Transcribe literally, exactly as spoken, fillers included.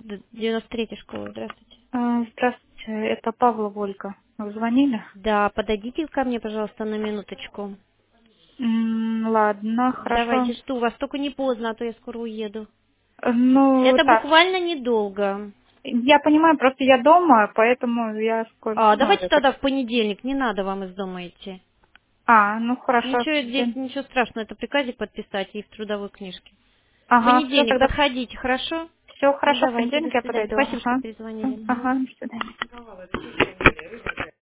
девяносто третья школа, здравствуйте. А, Здравствуйте, это Павла Волька. Вы звонили? Да, подойдите ко мне, пожалуйста, на минуточку. М, Ладно, хорошо. Давайте, жду вас, только не поздно, а то я скоро уеду. Э, Ну, Это так, буквально недолго. я понимаю, просто я дома, поэтому я скоро, А, ну, давайте это... тогда в понедельник, не надо вам из дома идти. А, ну хорошо. Ничего здесь, День. ничего страшного, это приказик подписать и в трудовой книжке. В Ага, все, понедельник тогда подходите, хорошо? все хорошо, в Давайте, до понедельник я свидания. подойду. Спасибо, что Ага. перезвонили. Мгм. Ага, до свидания.